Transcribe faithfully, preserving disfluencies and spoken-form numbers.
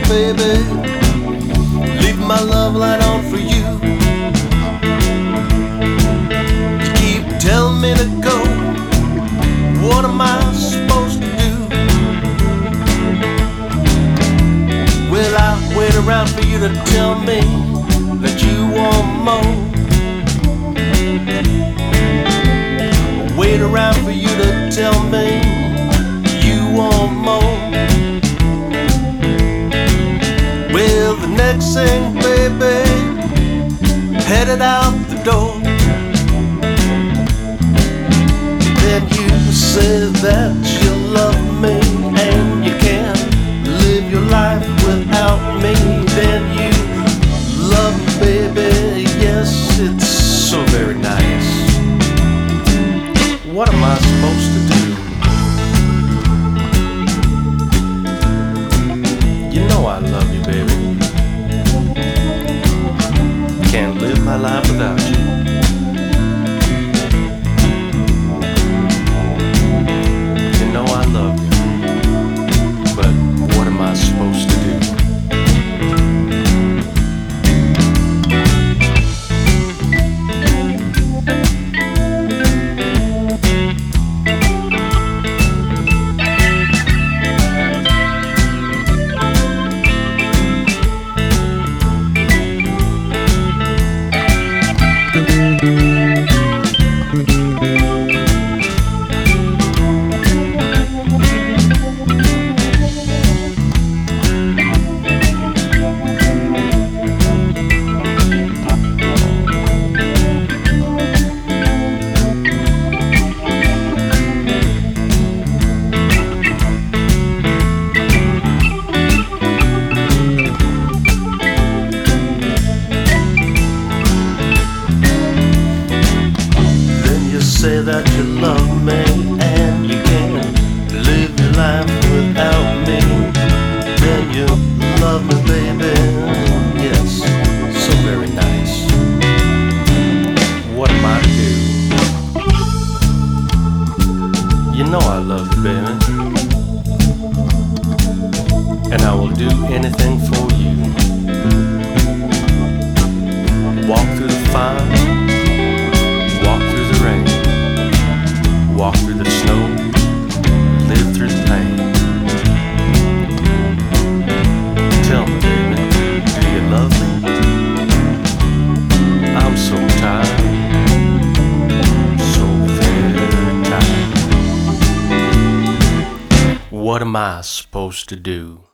baby, leave my love light on for you. You keep telling me to go, what am I supposed to do? Will I wait around for you to tell me that you want more? Wait around for you to tell me you want more? Well, the next thing, baby, headed out the door. Then you say that you love me and you can't live your life without me. Then you love me, baby, yes, it's so very nice. What am I supposed to do? You know I love you, baby. Can't live my life without you. You know I love you, but what am I supposed to do? Say that you love me and you can't live your life without me. Then you love me, baby, yes, so very nice. What am I to do? You know I love you, baby, and I will do anything for you. Walk through the fire, walk through the rain, walk through the snow, live through the pain. Tell me, baby, do you love me? I'm so tired, so very tired. What am I supposed to do?